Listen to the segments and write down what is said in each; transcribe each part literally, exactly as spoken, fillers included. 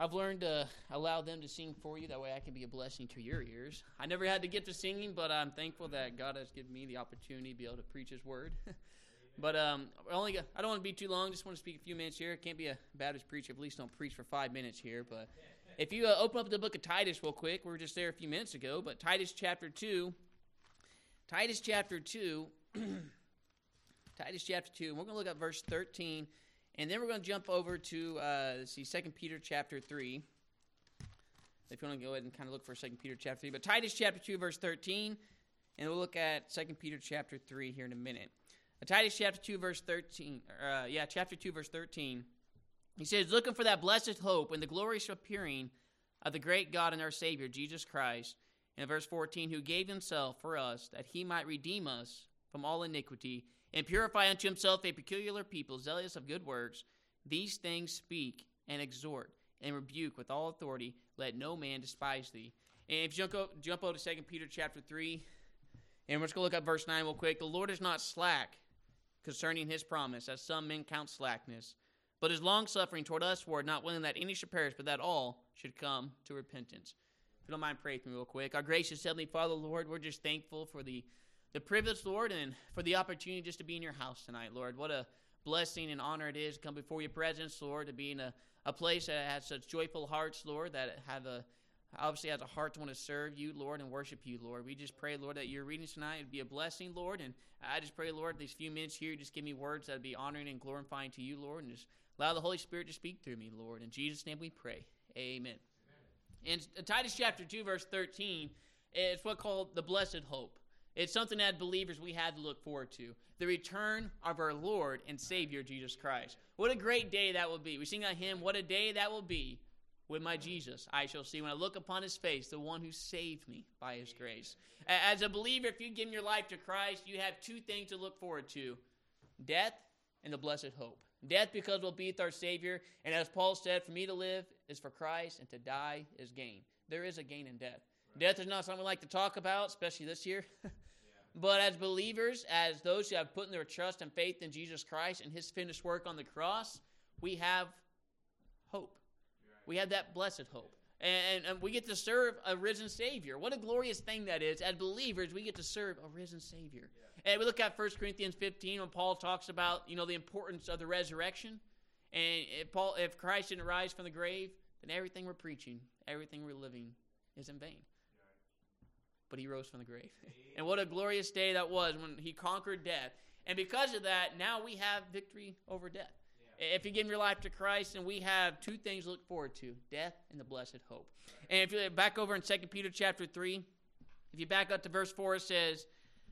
I've learned to allow them to sing for you. That way I can be a blessing to your ears. I never had to get to singing, but I'm thankful that God has given me the opportunity to be able to preach His Word. But um, I only got, I don't want to be too long. Just want to speak a few minutes here. Can't be a Baptist preacher. At least don't preach for five minutes here. But if you uh, open up the book of Titus real quick. We were just there a few minutes ago. But Titus chapter two. Titus chapter two. Titus chapter two. And we're going to look at verse thirteen. And then we're going to jump over to, uh, let's see, Second Peter chapter three. If you want to go ahead and kind of look for Second Peter chapter three. But Titus chapter two, verse thirteen. And we'll look at Second Peter chapter three here in a minute. Uh, Titus chapter two, verse thirteen. Uh, yeah, chapter two, verse thirteen. He says, looking for that blessed hope and the glorious appearing of the great God and our Savior, Jesus Christ. And verse fourteen, who gave himself for us that he might redeem us from all iniquity and purify unto himself a peculiar people, zealous of good works. These things speak and exhort and rebuke with all authority. Let no man despise thee. And if you jump, over, jump over to Second Peter chapter three, and we're just going to look at verse nine real quick. The Lord is not slack concerning his promise, as some men count slackness, but is long-suffering toward us, for not willing that any should perish, but that all should come to repentance. If you don't mind, pray with me real quick. Our gracious Heavenly Father, Lord, we're just thankful for the The privilege, Lord, and for the opportunity just to be in your house tonight, Lord. What a blessing and honor it is to come before your presence, Lord, to be in a, a place that has such joyful hearts, Lord, that have a, obviously has a heart to want to serve you, Lord, and worship you, Lord. We just pray, Lord, that your readings tonight would be a blessing, Lord, and I just pray, Lord, these few minutes here, just give me words that would be honoring and glorifying to you, Lord, and just allow the Holy Spirit to speak through me, Lord. In Jesus' name we pray. Amen. Amen. In Titus chapter two, verse thirteen, it's what's called the blessed hope. It's something that believers we had to look forward to. The return of our Lord and Savior, Jesus Christ. What a great day that will be. We sing that hymn, what a day that will be. With my Jesus I shall see when I look upon his face, the one who saved me by his grace. As a believer, if you give your life to Christ, you have two things to look forward to. Death and the blessed hope. Death because we'll be with our Savior. And as Paul said, for me to live is for Christ, and to die is gain. There is a gain in death. Death is not something we like to talk about, especially this year. Yeah. But as believers, as those who have put in their trust and faith in Jesus Christ and his finished work on the cross, we have hope. Right. We have that blessed hope. And, and we get to serve a risen Savior. What a glorious thing that is. As believers, we get to serve a risen Savior. Yeah. And we look at First Corinthians fifteen when Paul talks about, you know, the importance of the resurrection. And if, Paul, if Christ didn't rise from the grave, then everything we're preaching, everything we're living is in vain. But he rose from the grave. And what a glorious day that was when he conquered death. And because of that, now we have victory over death. Yeah. If you give your life to Christ, and we have two things to look forward to, death and the blessed hope. Right. And if you back over in Second Peter chapter three, if you back up to verse four, it says,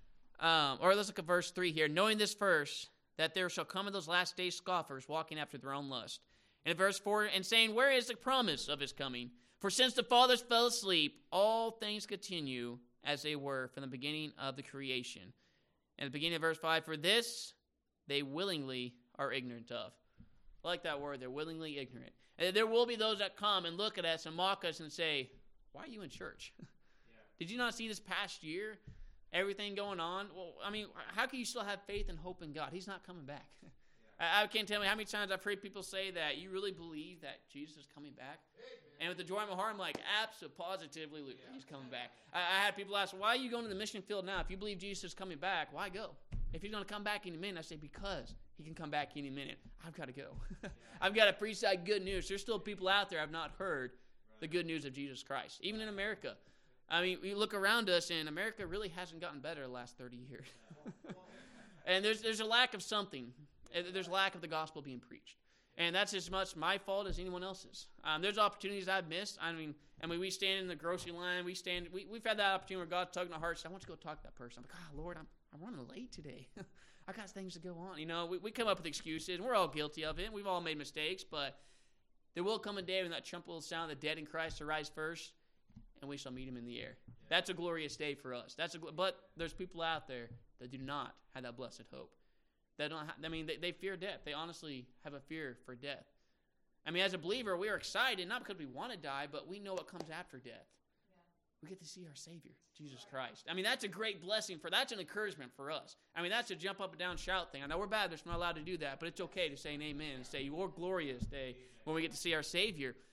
um, or let's look at verse three here. Knowing this first, that there shall come in those last days scoffers, walking after their own lust. And in verse four, and saying, where is the promise of his coming? For since the fathers fell asleep, all things continue as they were from the beginning of the creation. And at the beginning of verse five, for this they willingly are ignorant of. I like that word, they're willingly ignorant. And there will be those that come and look at us and mock us and say, why are you in church? Yeah. Did you not see this past year? Everything going on? Well, I mean, how can you still have faith and hope in God? He's not coming back. Yeah. I, I can't tell you how many times I've heard people say that. You really believe that Jesus is coming back? And with the joy in my heart, I'm like, absolutely, positively, yeah. He's coming back. I, I had people ask, why are you going to the mission field now? If you believe Jesus is coming back, why go? If he's going to come back any minute, I say, because he can come back any minute. I've got to go. Yeah. I've got to preach that good news. There's still people out there who have not heard right. the good news of Jesus Christ, even in America. I mean, we look around us, and America really hasn't gotten better the last thirty years. And there's there's a lack of something. There's a lack of the gospel being preached. And that's as much my fault as anyone else's. Um, there's opportunities I've missed. I mean, I mean, we stand in the grocery line. We stand. We, we've had that opportunity where God's tugging our hearts. I want to go talk to that person. I'm like, oh, Lord, I'm I'm running late today. I got things to go on. You know, we, we come up with excuses, and we're all guilty of it. We've all made mistakes, but there will come a day when that trumpet will sound, the dead in Christ will rise first, and we shall meet him in the air. Yeah. That's a glorious day for us. That's a, but there's people out there that do not have that blessed hope. They don't. Have, I mean, they, they fear death. They honestly have a fear for death. I mean, as a believer, we are excited, not because we want to die, but we know what comes after death. Yeah. We get to see our Savior, Jesus Christ. I mean, that's a great blessing. for That's an encouragement for us. I mean, that's a jump up and down shout thing. I know we're Baptists, we're not allowed to do that, but it's okay to say an amen and say, your glorious day when we get to see our Savior.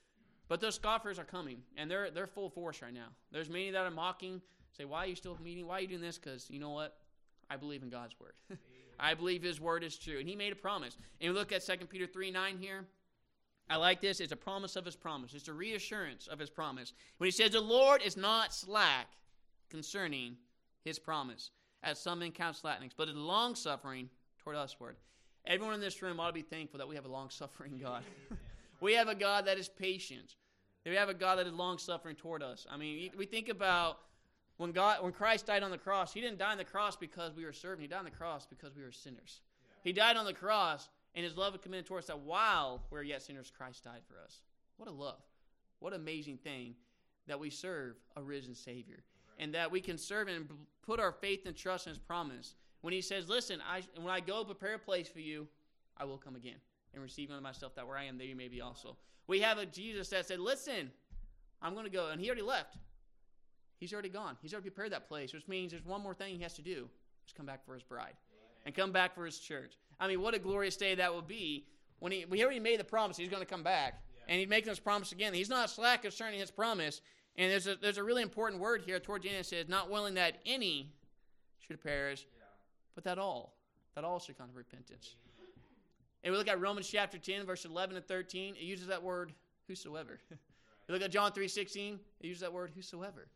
But those scoffers are coming, and they're they're full force right now. There's many that are mocking, say, why are you still meeting? Why are you doing this? Because you know what? I believe in God's word. I believe his word is true. And he made a promise. And we look at Second Peter three nine here. I like this. It's a promise of his promise. It's a reassurance of his promise. When he says, the Lord is not slack concerning his promise, as some men count slackness, but is long-suffering toward usward. Everyone in this room ought to be thankful that we have a long-suffering God. We have a God that is patient. We have a God that is long-suffering toward us. I mean, we think about when God, when Christ died on the cross, he didn't die on the cross because we were serving. He died on the cross because we were sinners. He died on the cross, and his love was committed towards us that while we were yet sinners, Christ died for us. What a love. What an amazing thing that we serve a risen Savior. And that we can serve and put our faith and trust in his promise. When he says, listen, I, when I go prepare a place for you, I will come again and receive unto myself that where I am, there you may be also. We have a Jesus that said, listen, I'm going to go. And he already left. He's already gone. He's already prepared that place, which means there's one more thing he has to do. Just come back for his bride. And come back for his church. I mean, what a glorious day that will be when he, we already made the promise he's going to come back. Yeah. And he's making this promise again. He's not slack concerning his promise. And there's a, there's a really important word here towards the end. It says, not willing that any should perish, yeah. but that all, that all should come to repentance. Yeah. And we look at Romans chapter ten, verse eleven and thirteen. It uses that word, whosoever. Right. You look at John three sixteen. It uses that word, whosoever.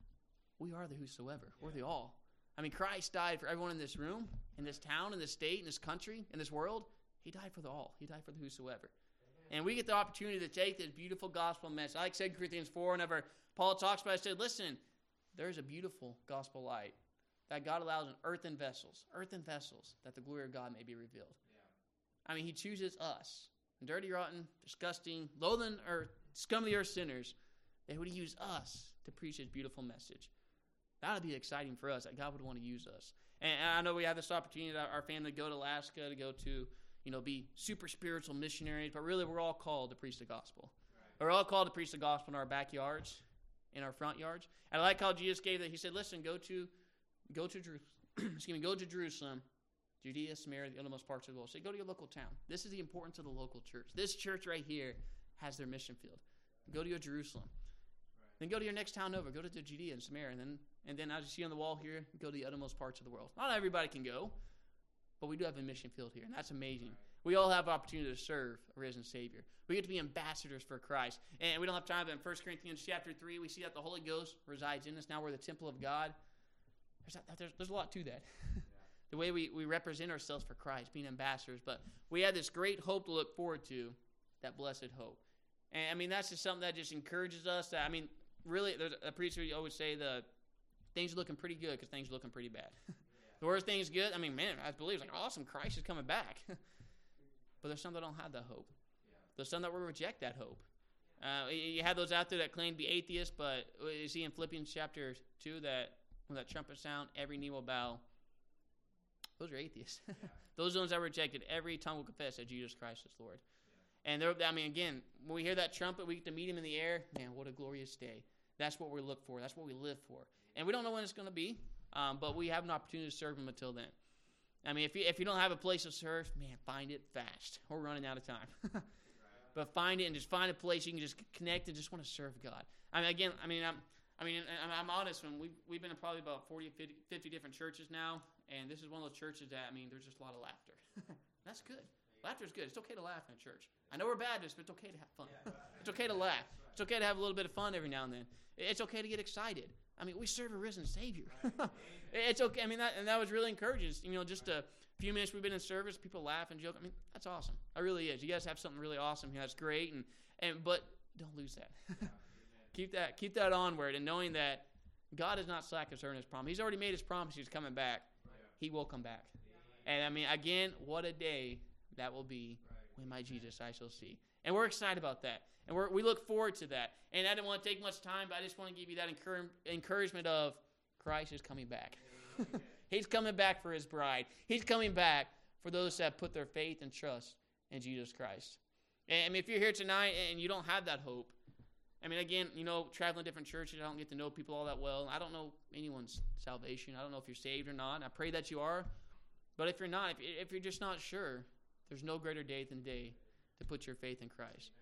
We are the whosoever. Yeah. We're the all. I mean, Christ died for everyone in this room, in this town, in this state, in this country, in this world. He died for the all. He died for the whosoever. And we get the opportunity to take this beautiful gospel message. I like Second Corinthians four, whenever Paul talks about it, I said, listen, there's a beautiful gospel light that God allows in earthen vessels, earthen vessels, that the glory of God may be revealed. Yeah. I mean, he chooses us, dirty, rotten, disgusting, loathing, or scum of the earth sinners, that he would use us to preach his beautiful message. That would be exciting for us, that God would want to use us. And I know we have this opportunity, our family, to go to Alaska, to go to, you know, be super spiritual missionaries, but really we're all called to preach the gospel. Right. We're all called to preach the gospel in our backyards, in our front yards. And I like how Jesus gave that. He said, listen, go to go to Jerusalem, excuse me, go to Jerusalem, Judea, Samaria, the uttermost parts of the world. Say, go to your local town. This is the importance of the local church. This church right here has their mission field. Go to your Jerusalem. Then go to your next town over. Go to the Judea and Samaria. And then, and then as you see on the wall here, go to the uttermost parts of the world. Not everybody can go, but we do have a mission field here, and that's amazing. We all have opportunity to serve a risen Savior. We get to be ambassadors for Christ. And we don't have time, but in First Corinthians chapter three, we see that the Holy Ghost resides in us. Now we're the temple of God. There's, that, there's, there's a lot to that. Yeah. The way we, we represent ourselves for Christ, being ambassadors. But we have this great hope to look forward to, that blessed hope. And, I mean, that's just something that just encourages us. That, I mean, really, there's a preacher you always say the things are looking pretty good because things are looking pretty bad. Yeah. The worst thing's good. I mean, man, I believe it's like awesome. Christ is coming back. But there's some that don't have that hope. Yeah. There's some that will reject that hope. Uh, you have those out there that claim to be atheists, but you see in Philippians chapter two that when that trumpet sound, every knee will bow. Those are atheists. Yeah. Those are the ones that rejected. Every tongue will confess that Jesus Christ is Lord. Yeah. And I mean, again, when we hear that trumpet, we get to meet him in the air. Man, what a glorious day. That's what we look for. That's what we live for. And we don't know when it's going to be, um, but we have an opportunity to serve him until then. I mean, if you if you don't have a place to serve, man, find it fast. We're running out of time. Right. But find it and just find a place you can just connect and just want to serve God. I mean, again, I mean, I'm, I mean, I'm, I'm honest. When we've we've been in probably about forty, fifty different churches now, and this is one of those churches that I mean, there's just a lot of laughter. That's good. Laughter is good. It's okay to laugh in a church. I know we're Baptists, but it's okay to have fun. It's okay to laugh. It's okay to have a little bit of fun every now and then. It's okay to get excited. I mean, we serve a risen Savior. It's okay. I mean, that, and that was really encouraging. You know, just a few minutes we've been in service, people laugh and joke. I mean, that's awesome. It really is. You guys have something really awesome here. That's great. And, and but don't lose that. keep that keep that onward, and knowing that God is not slack concerning his promise. He's already made his promise. He's coming back. He will come back. And I mean, again, what a day that will be when my Jesus I shall see. And we're excited about that. And we're, we look forward to that. And I didn't want to take much time, but I just want to give you that encourage, encouragement of Christ is coming back. He's coming back for his bride. He's coming back for those that put their faith and trust in Jesus Christ. And I mean, if you're here tonight and you don't have that hope, I mean, again, you know, traveling different churches, I don't get to know people all that well. I don't know anyone's salvation. I don't know if you're saved or not. I pray that you are. But if you're not, if, if you're just not sure, there's no greater day than the day to put your faith in Christ.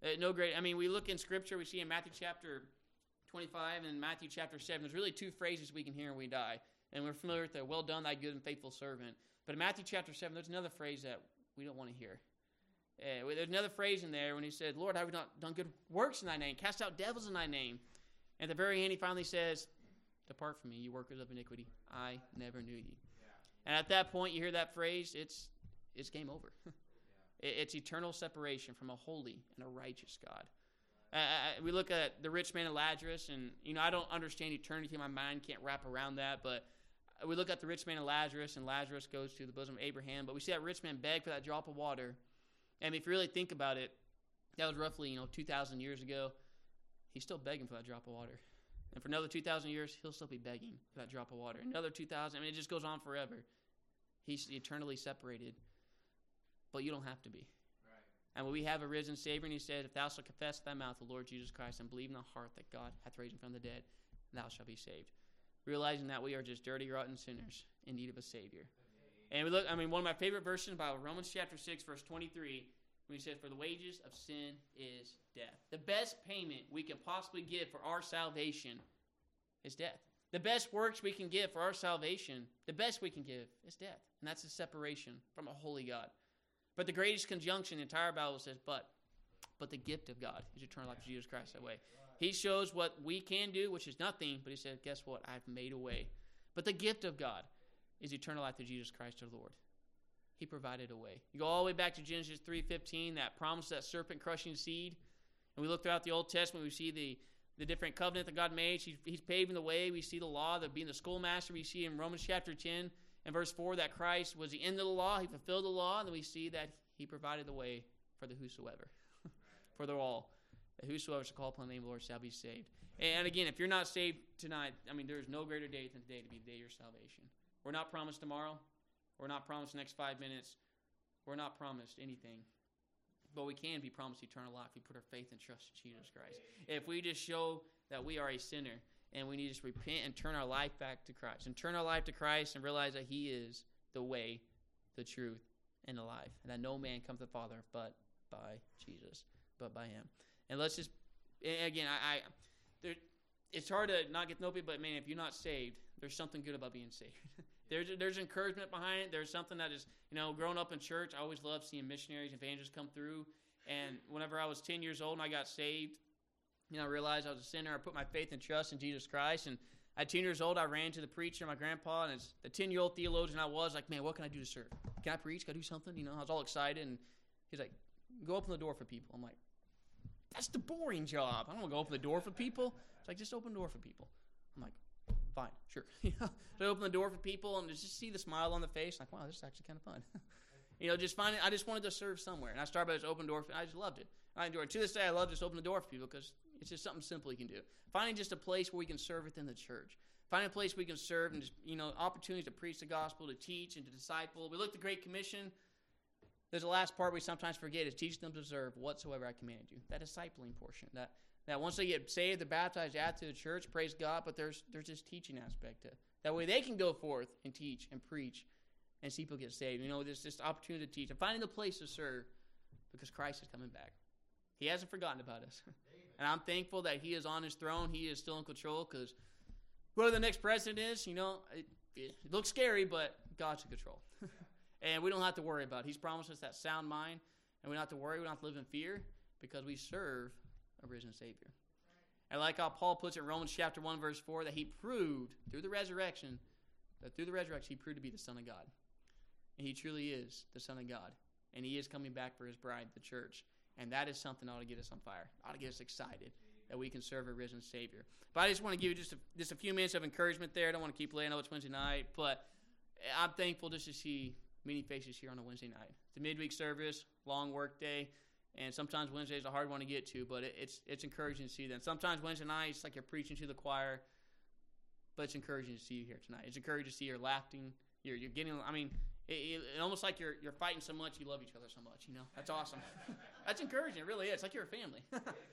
Uh, no great. I mean, we look in Scripture, we see in Matthew chapter twenty-five and Matthew chapter seven, there's really two phrases we can hear when we die. And we're familiar with the, well done, thy good and faithful servant. But in Matthew chapter seven, there's another phrase that we don't want to hear. Uh, there's another phrase in there when he said, Lord, have we not done good works in thy name, cast out devils in thy name? And at the very end, he finally says, depart from me, you workers of iniquity. I never knew you. And at that point, you hear that phrase, it's it's game over. It's eternal separation from a holy and a righteous God. Uh, we look at the rich man and Lazarus, and, you know, I don't understand eternity. My mind can't wrap around that, but we look at the rich man and Lazarus, and Lazarus goes to the bosom of Abraham, but we see that rich man beg for that drop of water. And if you really think about it, that was roughly, you know, two thousand years ago. He's still begging for that drop of water. And for another two thousand years, he'll still be begging for that drop of water. Another two thousand, I mean, it just goes on forever. He's eternally separated. But you don't have to be. Right. And when we have a risen Savior, and he said, if thou shalt confess with thy mouth the Lord Jesus Christ and believe in thy heart that God hath raised him from the dead, thou shalt be saved. Realizing that we are just dirty, rotten sinners in need of a Savior. And we look, I mean, one of my favorite verses in the Bible, Romans chapter six, verse twenty-three, when he says, for the wages of sin is death. The best payment we can possibly give for our salvation is death. The best works we can give for our salvation, the best we can give is death. And that's a separation from a holy God. But the greatest conjunction in the entire Bible says, but, but the gift of God is eternal life through Jesus Christ that way. He shows what we can do, which is nothing, but he said, guess what? I've made a way. But the gift of God is eternal life through Jesus Christ our Lord. He provided a way. You go all the way back to Genesis three fifteen, that promise, that serpent-crushing seed. And we look throughout the Old Testament, we see the, the different covenant that God made. He's, he's paving the way. We see the law, that being the schoolmaster. We see in Romans chapter ten, and verse four, that Christ was the end of the law. He fulfilled the law. And then we see that he provided the way for the whosoever, for the all. That whosoever shall call upon the name of the Lord shall be saved. And again, if you're not saved tonight, I mean, there is no greater day than today to be the day of your salvation. We're not promised tomorrow. We're not promised the next five minutes. We're not promised anything. But we can be promised eternal life if we put our faith and trust in Jesus Christ. If we just show that we are a sinner and we need to just repent and turn our life back to Christ. And turn our life to Christ and realize that he is the way, the truth, and the life. And that no man comes to the Father but by Jesus, but by him. And let's just, again, I, I there, it's hard to not get to know people, but man, if you're not saved, there's something good about being saved. there's there's encouragement behind it. There's something that is, you know, growing up in church, I always loved seeing missionaries, evangelists come through. And whenever I was ten years old and I got saved, you know, I realized I was a sinner. I put my faith and trust in Jesus Christ. And at ten years old, I ran to the preacher, my grandpa, and as the ten-year-old theologian I was, like, man, what can I do to serve? Can I preach? Can I do something? You know, I was all excited. And he's like, go open the door for people. I'm like, that's the boring job. I don't want to go open the door for people. It's like, just open the door for people. I'm like, fine, sure. You know, so I open the door for people and just see the smile on the face. Like, wow, this is actually kind of fun. you know, just finding, I just wanted to serve somewhere. And I started by this open door. For, I just loved it. I enjoyed it. To this day, I love just open the door for people because it's just something simple you can do. Finding just a place where we can serve within the church. Finding a place we can serve and just, you know, opportunities to preach the gospel, to teach and to disciple. We look at the Great Commission. There's the last part we sometimes forget is teach them to observe whatsoever I commanded you. That discipling portion. That that once they get saved, they're baptized, add to the church, praise God, but there's there's this teaching aspect to it. That way they can go forth and teach and preach and see people get saved. You know, there's this opportunity to teach and finding the place to serve because Christ is coming back. He hasn't forgotten about us. And I'm thankful that he is on his throne. He is still in control because whoever the next president is, you know, it, it looks scary, but God's in control. And we don't have to worry about it. He's promised us that sound mind, and we don't have to worry. We don't have to live in fear because we serve a risen Savior. And like how Paul puts it in Romans chapter one, verse four, that he proved through the resurrection, that through the resurrection he proved to be the Son of God. And he truly is the Son of God. And he is coming back for his bride, the church. And that is something that ought to get us on fire. Ought to get us excited that we can serve a risen Savior. But I just want to give you just a, just a few minutes of encouragement there. I don't want to keep laying. I know it's Wednesday night, but I'm thankful just to see many faces here on a Wednesday night. It's a midweek service, long work day, and sometimes Wednesday is a hard one to get to, but it, it's it's encouraging to see them. Sometimes Wednesday night, it's like you're preaching to the choir, but it's encouraging to see you here tonight. It's encouraging to see you're laughing. You're you're getting. I mean, it, it, it almost like you're you're fighting so much you love each other so much. You know, that's awesome. That's encouraging. It really is. It's like you're a family.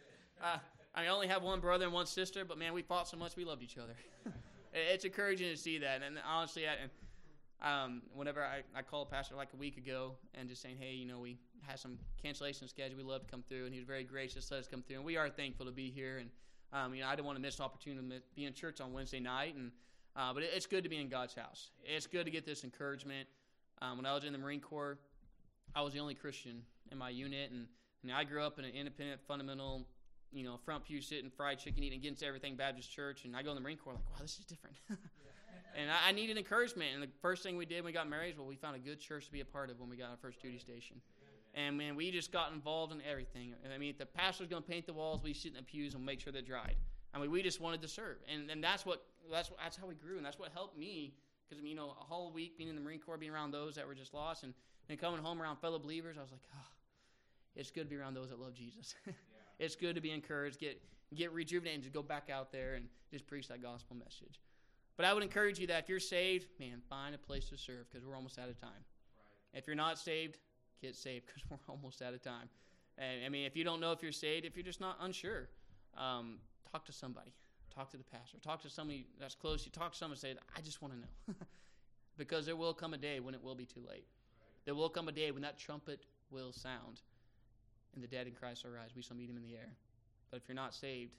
uh, I only have one brother and one sister, but man, we fought so much we loved each other. It's encouraging to see that, and honestly, I, and Um, whenever I, I called Pastor like a week ago and just saying, hey, you know, we had some cancellation schedule. We love to come through, and he was very gracious to let us come through. And we are thankful to be here. And um, you know, I didn't want to miss the opportunity to be in church on Wednesday night. And uh, but it, it's good to be in God's house. It's good to get this encouragement. Um, when I was in the Marine Corps, I was the only Christian in my unit, and, and I grew up in an independent, fundamental, you know, front pew sitting, fried chicken eating against everything Baptist church. And I go in the Marine Corps like, wow, this is different. And I, I needed encouragement. And the first thing we did when we got married was, well, we found a good church to be a part of when we got our first duty station. And, man, we just got involved in everything. I mean, if the pastor's going to paint the walls, we sit in the pews and make sure they're dried. I mean, we just wanted to serve. And and that's what that's what, that's how we grew. And that's what helped me. Because, you know, a whole week being in the Marine Corps, being around those that were just lost, and, and coming home around fellow believers, I was like, oh, it's good to be around those that love Jesus. Yeah. It's good to be encouraged, get get rejuvenated, and just go back out there and just preach that gospel message. But I would encourage you that if you're saved, man, find a place to serve, because we're almost out of time. Right. If you're not saved, get saved, because we're almost out of time. And, I mean, if you don't know if you're saved, if you're just not unsure, um, talk to somebody. Talk to the pastor. Talk to somebody that's close. You talk to someone and say, I just want to know. Because there will come a day when it will be too late. Right. There will come a day when that trumpet will sound and the dead in Christ will rise. We shall meet him in the air. But if you're not saved,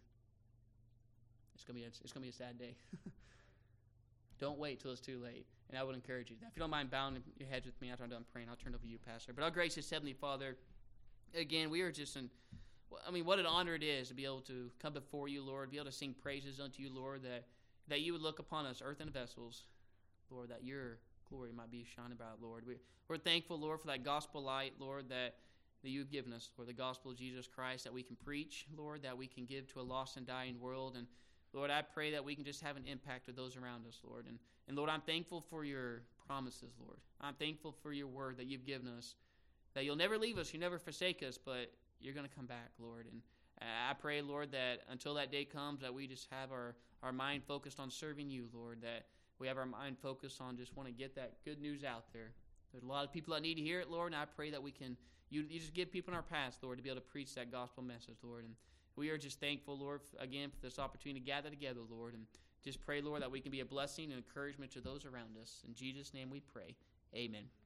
it's going to be a, it's going to be a sad day. Don't wait till it's too late. And I would encourage you. If you don't mind bowing your heads with me after I'm done praying, I'll turn it over to you, Pastor. But our gracious Heavenly Father, again, we are just in... I mean, what an honor it is to be able to come before you, Lord, be able to sing praises unto you, Lord, that, that you would look upon us, earthen vessels, Lord, that your glory might be shining about, Lord. We, we're thankful, Lord, for that gospel light, Lord, that, that you've given us, Lord, the gospel of Jesus Christ, that we can preach, Lord, that we can give to a lost and dying world. And, Lord, I pray that we can just have an impact with those around us, Lord. And, and Lord, I'm thankful for your promises, Lord. I'm thankful for your word that you've given us, that you'll never leave us, you never forsake us, but you're going to come back, Lord. And I pray, Lord, that until that day comes, that we just have our, our mind focused on serving you, Lord, that we have our mind focused on just want to get that good news out there. There's a lot of people that need to hear it, Lord, and I pray that we can, you, you just give people in our path, Lord, to be able to preach that gospel message, Lord. And we are just thankful, Lord, again, for this opportunity to gather together, Lord, and just pray, Lord, that we can be a blessing and encouragement to those around us. In Jesus' name we pray. Amen.